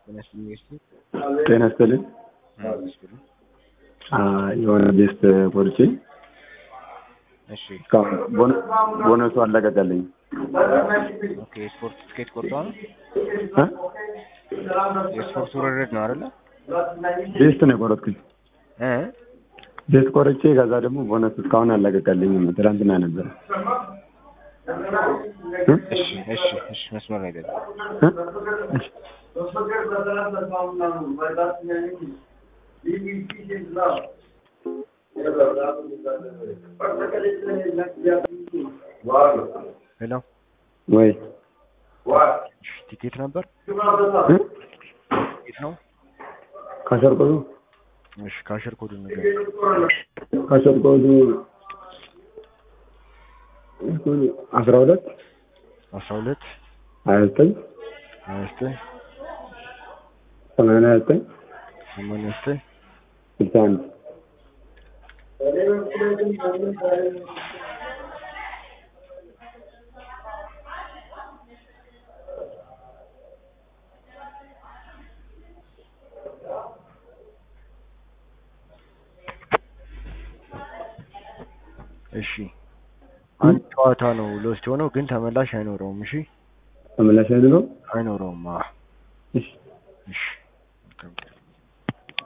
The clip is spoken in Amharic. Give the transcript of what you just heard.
ጤና ይስጥልኝ። የሆነ ቤስት ቆርጬ እሺ ቦነሱ አለቀቀልኝ። ኦኬ ስፖርት ትኬት ቆርጧል። የስፖርት ውርርድ ነው አይደለ? ቤስት ነው የቆረጥኩኝ። ቤስት ቆርጬ ከዛ ደግሞ ቦነስ እስካሁን አለቀቀልኝም። ትናንትና ነበር። እሺ መስመር ላይ አይደለም። ሄሎ ወይ ቲኬት ነበር ቲኬት ነው ካሸር ኮዱ እሺ ካሸር ኮዱ ነገር ካሸር ኮዱ 12 29 89 61 እሺ አንድ ጨዋታ ነው ሎስት ሆነው ግን ተመላሽ አይኖረውም። እሺ ተመላሽ አይኖረውም። እሺ